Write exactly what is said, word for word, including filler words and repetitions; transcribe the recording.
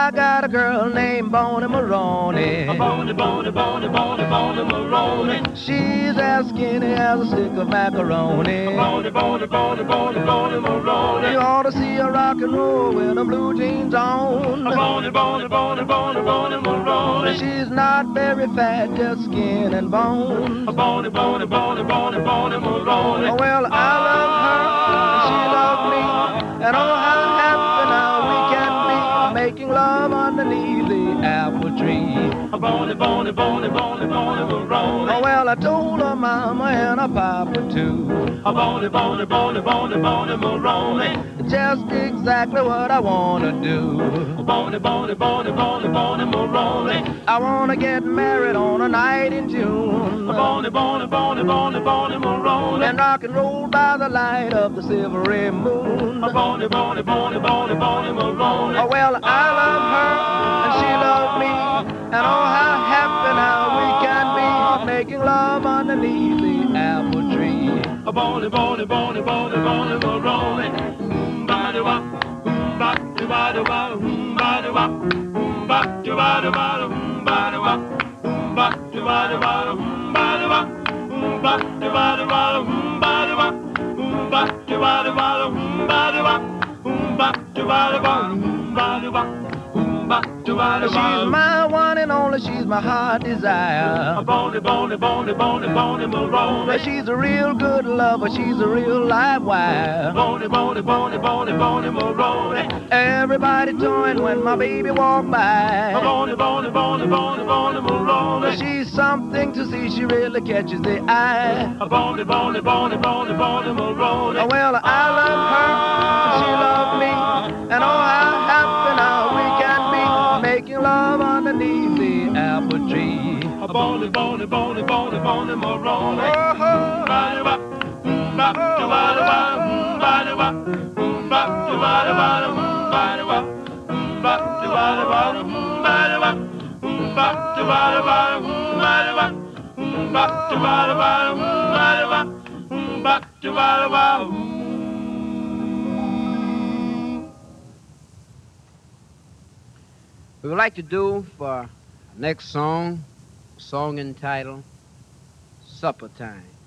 I got a girl named Bonnie Maroney. Bonnie, Bonnie, Bonnie, Bonnie, Bonnie Maroney. She's as skinny as a stick of macaroni. Bonnie, Bonnie, Bonnie, Bonnie, Bonnie Maroney. You ought to see her rock and roll with her blue jeans on. Bonnie, Bonnie, Bonnie, Bonnie, Bonnie Maroney. She's not very fat, just skin and bone. Bonnie, Bonnie, Bonnie, Bonnie, Bonnie Maroney. Oh, well, I love her, and she loved me, and oh, how happy now we can be, making love underneath the apple tree. Bonnie, Bonnie, Bonnie, Bonnie, Bonnie Maroney. Oh, well, I told her mama and her papa too. Bonnie, Bonnie, Bonnie, Bonnie, Bonnie Maroney. Just exactly what I wanna do. Bonnie, Bonnie, Bonnie, Bonnie, Bonnie Maroney. I wanna get married on a night in June. Bonnie, Bonnie, Bonnie, Bonnie, Bonnie Maroney. And rock and roll by the light of the silvery moon. Bonnie, Bonnie, Bonnie, Bonnie, Bonnie Maroney. Oh, well, I love her, and she loved me, and oh, how happy now we can be, making love underneath the apple tree. Bonnie, Bonnie, Bonnie, Bonnie, Bonnie Maroney. Ba-da-ba, ba-da-ba, ba-da-ba, ba-da-ba, ba-da-ba, ba-da-ba, ba-da-ba, She's my one and only, she's my heart desire. Bonnie, Bonnie, Bonnie, Bonnie, Bonnie Maroney. She's a real good lover, she's a real live wire. Bonnie, Bonnie, Bonnie, Bonnie, Bonnie Maroney. Everybody join when my baby walk by. Bonnie, Bonnie, Bonnie, Bonnie, Bonnie Maroney. She's something to see, she really catches the eye. Bonnie, Bonnie, Bonnie, Bonnie, Bonnie Maroney. Well, I love her, and she loved me, and oh, how happy now we can be, making love underneath the apple tree. Bonnie, Bonnie, Bonnie, Bonnie, Bonnie Maroney. Oh, Ba-da-ba, ba-da-ba, ba-da-ba, ba-da-ba, ba-da-ba, ba-da-ba, ba-da-ba, ba-da-ba, ba-da-ba, we would like to do for our next song, a song entitled Supper Time.